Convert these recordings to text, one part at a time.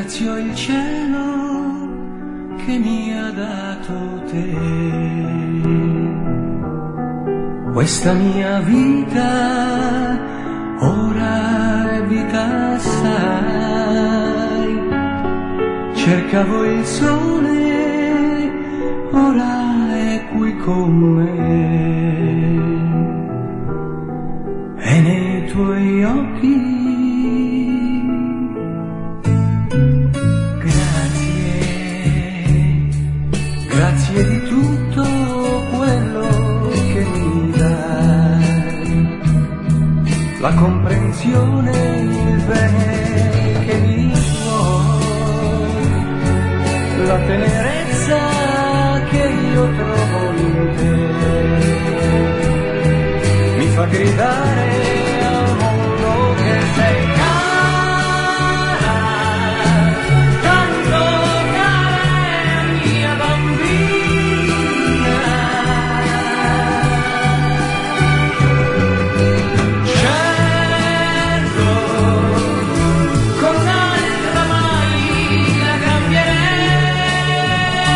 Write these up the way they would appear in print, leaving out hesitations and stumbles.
ringrazio il cielo che mi ha dato te. Questa mia vita ora è vita, sai. Cercavo il sole, ora è qui con me. E nei tuoi occhi grazie di tutto quello che mi dai, la comprensione, il bene che mi vuoi, la tenerezza che io trovo in te, mi fa gridare al mondo che sei cara, tanto cara mia bambina. Certo, con un'altra mai la cambierei.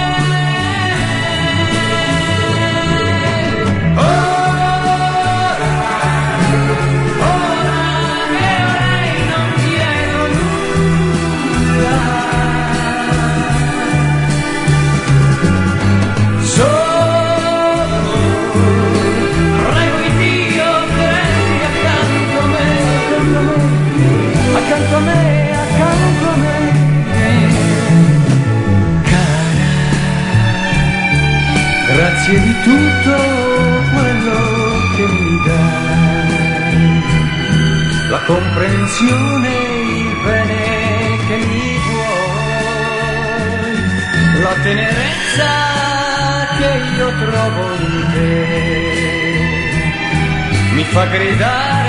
Accanto a me, cara, grazie di tutto quello che mi dai, la comprensione, il bene che mi vuoi, la tenerezza che io trovo in te, mi fa gridare